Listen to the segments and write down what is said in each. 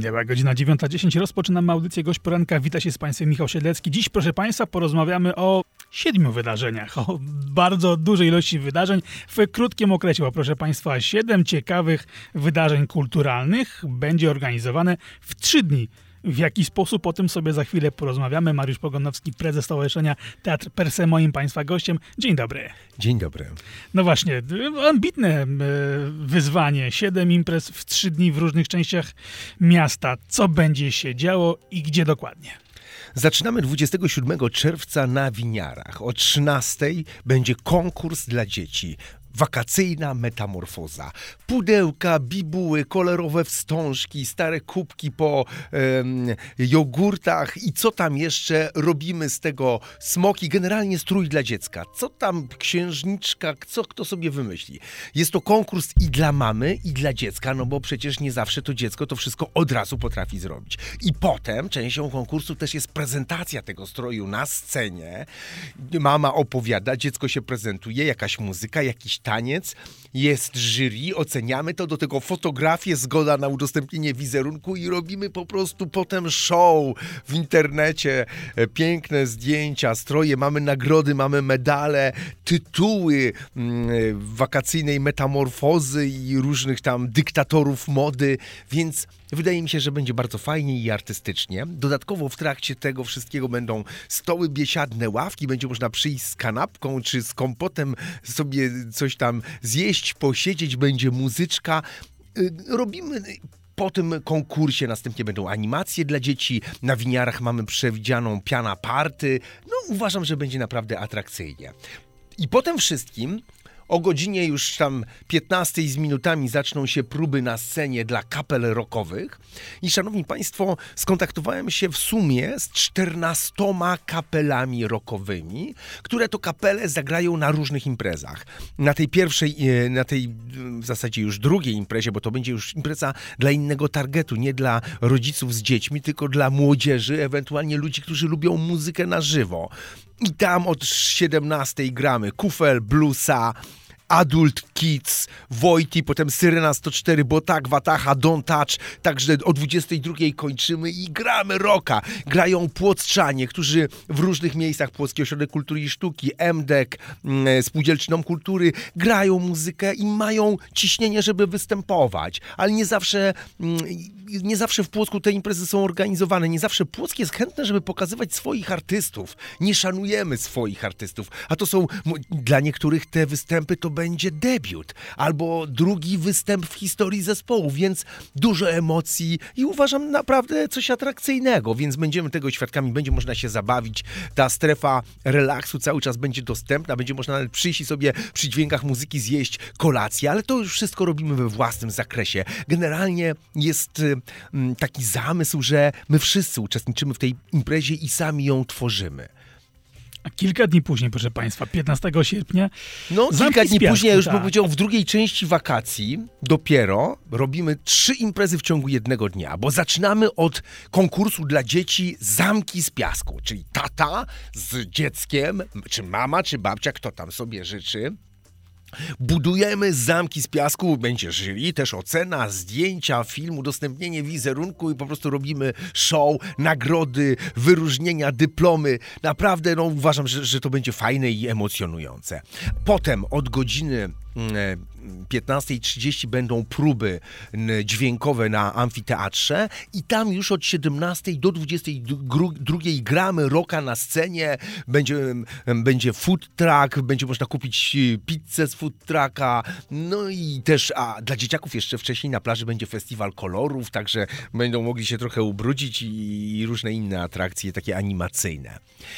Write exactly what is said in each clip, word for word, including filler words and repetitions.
Minęła godzina dziewiąta dziesięć. Rozpoczynamy audycję Gość Poranka. Wita się z Państwem Michał Siedlecki. Dziś, proszę Państwa, porozmawiamy o siedmiu wydarzeniach. O bardzo dużej ilości wydarzeń w krótkim okresie. Bo, proszę Państwa, siedem ciekawych wydarzeń kulturalnych będzie organizowane w trzy dni. W jaki sposób, o tym sobie za chwilę porozmawiamy. Mariusz Pogonowski, prezes Stowarzyszenia Teatr Per Se, moim Państwa gościem. Dzień dobry. Dzień dobry. No właśnie, ambitne wyzwanie. Siedem imprez w trzy dni w różnych częściach miasta. Co będzie się działo i gdzie dokładnie? Zaczynamy dwudziestego siódmego czerwca na Winiarach. O trzynastej będzie konkurs dla dzieci. Wakacyjna metamorfoza. Pudełka, bibuły, kolorowe wstążki, stare kubki po em, jogurtach i co tam jeszcze robimy z tego smoki. Generalnie strój dla dziecka. Co tam księżniczka, co kto sobie wymyśli. Jest to konkurs i dla mamy, i dla dziecka, no bo przecież nie zawsze to dziecko to wszystko od razu potrafi zrobić. I potem częścią konkursu też jest prezentacja tego stroju na scenie. Mama opowiada, dziecko się prezentuje, jakaś muzyka, jakiś taniec, jest jury, oceniamy to, do tego fotografie, zgoda na udostępnienie wizerunku i robimy po prostu potem show w internecie, piękne zdjęcia, stroje, mamy nagrody, mamy medale, tytuły mm, wakacyjnej metamorfozy i różnych tam dyktatorów mody, więc wydaje mi się, że będzie bardzo fajnie i artystycznie. Dodatkowo w trakcie tego wszystkiego będą stoły biesiadne, ławki, będzie można przyjść z kanapką czy z kompotem, sobie coś tam zjeść, posiedzieć, będzie muzyczka. Robimy po tym konkursie, następnie będą animacje dla dzieci. Na Winiarach mamy przewidzianą piana party. No uważam, że będzie naprawdę atrakcyjnie. I po tym wszystkim o godzinie już tam piętnastej z minutami zaczną się próby na scenie dla kapel rockowych. I szanowni Państwo, skontaktowałem się w sumie z czternastoma kapelami rockowymi, które to kapele zagrają na różnych imprezach. Na tej pierwszej, na tej w zasadzie już drugiej imprezie, bo to będzie już impreza dla innego targetu, nie dla rodziców z dziećmi, tylko dla młodzieży, ewentualnie ludzi, którzy lubią muzykę na żywo. I tam od siedemnastej gramy Kufel, Bluesa, Adult Kids, Wojty, potem Syrena sto cztery, Bo tak, Wataha, Don't Touch, także o dwudziestej drugiej kończymy i gramy rocka. Grają płockczanie, którzy w różnych miejscach, Płocki Ośrodek Kultury i Sztuki, M D E K, Spółdzielczy Dom Kultury, grają muzykę i mają ciśnienie, żeby występować, ale nie zawsze, nie zawsze w Płocku te imprezy są organizowane, nie zawsze Płock jest chętny, żeby pokazywać swoich artystów. Nie szanujemy swoich artystów, a to są, dla niektórych te występy to będzie debiut, albo drugi występ w historii zespołu, więc dużo emocji i uważam naprawdę coś atrakcyjnego, więc będziemy tego świadkami, będzie można się zabawić, ta strefa relaksu cały czas będzie dostępna, będzie można nawet przyjść i sobie przy dźwiękach muzyki zjeść kolację, ale to już wszystko robimy we własnym zakresie. Generalnie jest taki zamysł, że my wszyscy uczestniczymy w tej imprezie i sami ją tworzymy. A kilka dni później, proszę Państwa, piętnastego sierpnia. No, kilka dni piasku, później, już tak. bym powiedział, w drugiej części wakacji dopiero robimy trzy imprezy w ciągu jednego dnia, bo zaczynamy od konkursu dla dzieci Zamki z piasku, czyli tata z dzieckiem, czy mama, czy babcia, kto tam sobie życzy. Budujemy zamki z piasku, będzie jury, też ocena, zdjęcia, film, udostępnienie wizerunku i po prostu robimy show, nagrody, wyróżnienia, dyplomy. Naprawdę no, uważam, że, że to będzie fajne i emocjonujące. Potem od godziny piętnastej trzydzieści będą próby dźwiękowe na amfiteatrze i tam już od siedemnastej do dwudziestej drugiej gramy rocka na scenie, będzie, będzie food truck, będzie można kupić pizzę z food trucka, no i też a dla dzieciaków jeszcze wcześniej na plaży będzie festiwal kolorów, także będą mogli się trochę ubrudzić i, i różne inne atrakcje takie animacyjne.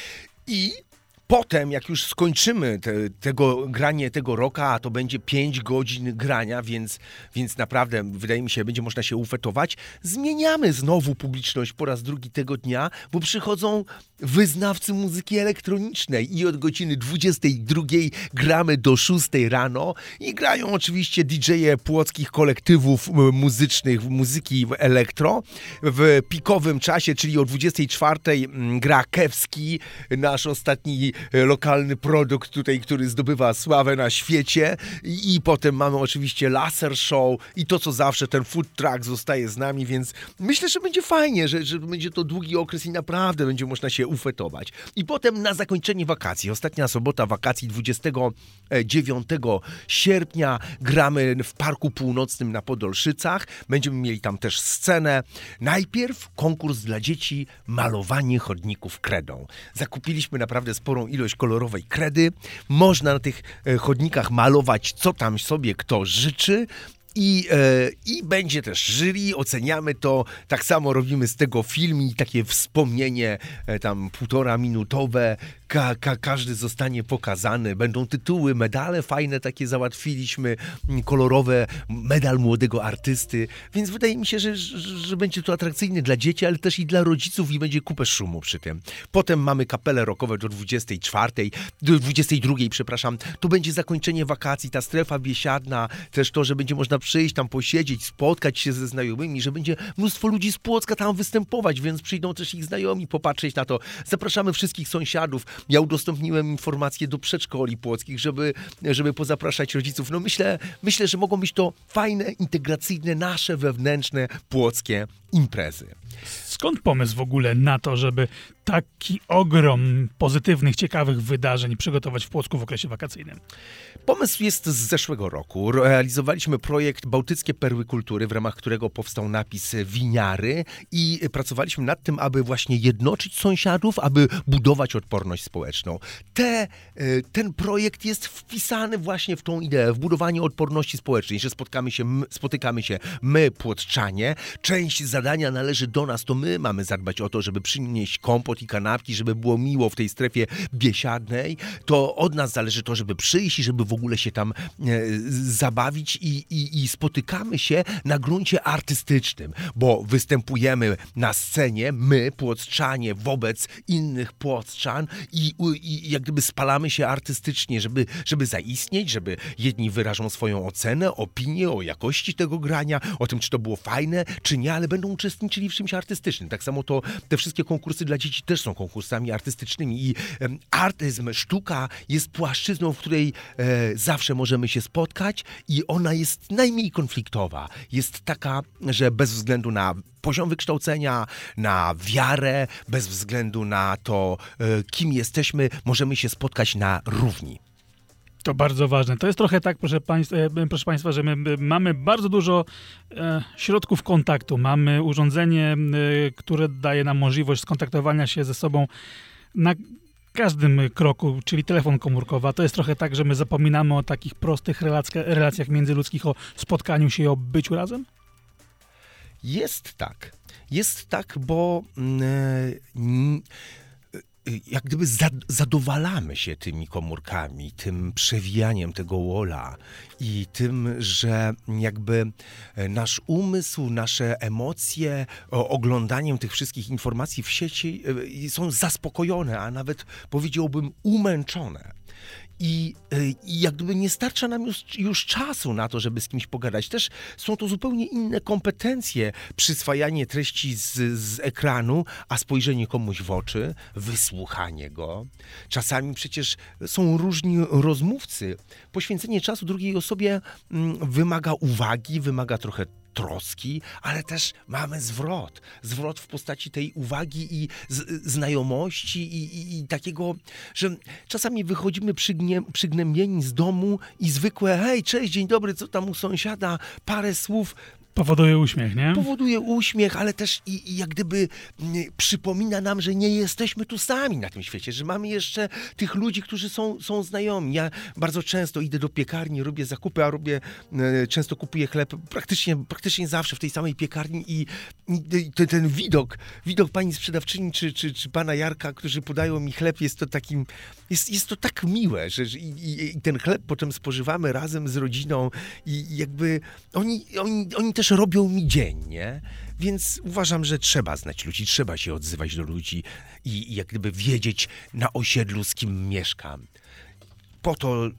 I potem, jak już skończymy te, tego granie tego rocka, a to będzie pięć godzin grania, więc, więc naprawdę, wydaje mi się, będzie można się ufetować, zmieniamy znowu publiczność po raz drugi tego dnia, bo przychodzą wyznawcy muzyki elektronicznej i od godziny dwudziestej drugiej gramy do szóstej rano i grają oczywiście didżeje płockich kolektywów muzycznych, muzyki elektro. W pikowym czasie, czyli o dwudziestej czwartej gra Kewski, nasz ostatni e, lokalny produkt tutaj, który zdobywa sławę na świecie i, i potem mamy oczywiście laser show i to, co zawsze, ten food truck zostaje z nami, więc myślę, że będzie fajnie, że, że będzie to długi okres i naprawdę będzie można się ufetować. I potem na zakończenie wakacji, ostatnia sobota wakacji dwudziestego dziewiątego sierpnia gramy w Parku Północnym na Podolszycach. Będziemy mieli tam też scenę. Najpierw konkurs dla dzieci malowanie chodników kredą. Zakupiliśmy naprawdę sporą ilość kolorowej kredy. Można na tych chodnikach malować, co tam sobie kto życzy. I, e, I będzie też jury, oceniamy to, tak samo robimy z tego film i takie wspomnienie e, tam półtora minutowe, ka, ka, każdy zostanie pokazany, będą tytuły, medale fajne takie załatwiliśmy, kolorowe, medal młodego artysty, więc wydaje mi się, że, że, że będzie to atrakcyjne dla dzieci, ale też i dla rodziców i będzie kupę szumu przy tym. Potem mamy kapele rockowe do dwudziestej czwartej, do dwudziestej drugiej, przepraszam, to będzie zakończenie wakacji, ta strefa biesiadna, też to, że będzie można przyjść tam posiedzieć, spotkać się ze znajomymi, że będzie mnóstwo ludzi z Płocka tam występować, więc przyjdą też ich znajomi popatrzeć na to. Zapraszamy wszystkich sąsiadów. Ja udostępniłem informacje do przedszkoli płockich, żeby, żeby pozapraszać rodziców. No myślę, myślę, że mogą być to fajne, integracyjne, nasze wewnętrzne płockie imprezy. Skąd pomysł w ogóle na to, żeby taki ogrom pozytywnych, ciekawych wydarzeń przygotować w Płocku w okresie wakacyjnym? Pomysł jest z zeszłego roku. Realizowaliśmy projekt Bałtyckie Perły Kultury, w ramach którego powstał napis Winiary i pracowaliśmy nad tym, aby właśnie jednoczyć sąsiadów, aby budować odporność społeczną. Te, ten projekt jest wpisany właśnie w tą ideę, w budowanie odporności społecznej, że spotkamy się, spotykamy się my, płotczanie. Część zadania należy do nas, to my mamy zadbać o to, żeby przynieść kompot i kanapki, żeby było miło w tej strefie biesiadnej. To od nas zależy to, żeby przyjść i żeby w ogóle się tam e, zabawić i, i, i spotykamy się na gruncie artystycznym, bo występujemy na scenie, my, płotczanie, wobec innych płotczan i, i jak gdyby spalamy się artystycznie, żeby, żeby zaistnieć, żeby jedni wyrażą swoją ocenę, opinię o jakości tego grania, o tym, czy to było fajne, czy nie, ale będą uczestniczyli w czymś artystycznym. Tak samo to te wszystkie konkursy dla dzieci też są konkursami artystycznymi i e, artyzm, sztuka jest płaszczyzną, w której e, zawsze możemy się spotkać i ona jest najmniej konfliktowa. Jest taka, że bez względu na poziom wykształcenia, na wiarę, bez względu na to, e, kim jesteśmy, możemy się spotkać na równi. To bardzo ważne. To jest trochę tak, proszę państwa, proszę państwa, że my mamy bardzo dużo e, środków kontaktu. Mamy urządzenie, e, które daje nam możliwość skontaktowania się ze sobą na każdym kroku, czyli telefon komórkowy. To jest trochę tak, że my zapominamy o takich prostych relacja, relacjach międzyludzkich, o spotkaniu się i o byciu razem? Jest tak. Jest tak, bo Yy, jak gdyby zadowalamy się tymi komórkami, tym przewijaniem tego wola i tym, że jakby nasz umysł, nasze emocje, oglądaniem tych wszystkich informacji w sieci są zaspokojone, a nawet powiedziałbym umęczone. I, I jak gdyby nie starcza nam już, już czasu na to, żeby z kimś pogadać. Też są to zupełnie inne kompetencje. Przyswajanie treści z, z ekranu, a spojrzenie komuś w oczy, wysłuchanie go. Czasami przecież są różni rozmówcy. Poświęcenie czasu drugiej osobie mm, wymaga uwagi, wymaga trochę troski, ale też mamy zwrot. Zwrot w postaci tej uwagi i z, znajomości i, i, i takiego, że czasami wychodzimy przygnie, przygnębieni z domu i zwykłe hej, cześć, dzień dobry, co tam u sąsiada, parę słów powoduje uśmiech, nie? Powoduje uśmiech, ale też i, i jak gdyby m, przypomina nam, że nie jesteśmy tu sami na tym świecie, że mamy jeszcze tych ludzi, którzy są, są znajomi. Ja bardzo często idę do piekarni, robię zakupy, a robię, e, często kupuję chleb praktycznie, praktycznie zawsze w tej samej piekarni i, i ten, ten widok, widok pani sprzedawczyni czy, czy, czy pana Jarka, którzy podają mi chleb, jest to takim, jest, jest to tak miłe, że że i, i ten chleb potem spożywamy razem z rodziną i, i jakby oni, oni, oni też robią mi dzień, nie? Więc uważam, że trzeba znać ludzi, trzeba się odzywać do ludzi i, i jak gdyby wiedzieć na osiedlu, z kim mieszkam. Po to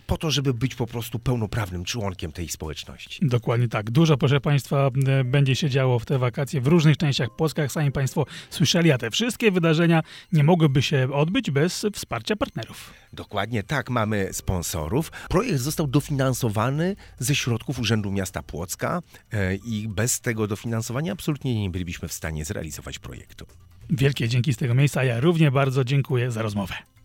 po to, żeby być po prostu pełnoprawnym członkiem tej społeczności. Dokładnie tak. Dużo, proszę Państwa, będzie się działo w te wakacje w różnych częściach Polski, jak sami Państwo słyszeli, a te wszystkie wydarzenia nie mogłyby się odbyć bez wsparcia partnerów. Dokładnie tak, mamy sponsorów. Projekt został dofinansowany ze środków Urzędu Miasta Płocka i bez tego dofinansowania absolutnie nie bylibyśmy w stanie zrealizować projektu. Wielkie dzięki z tego miejsca, ja równie bardzo dziękuję za rozmowę.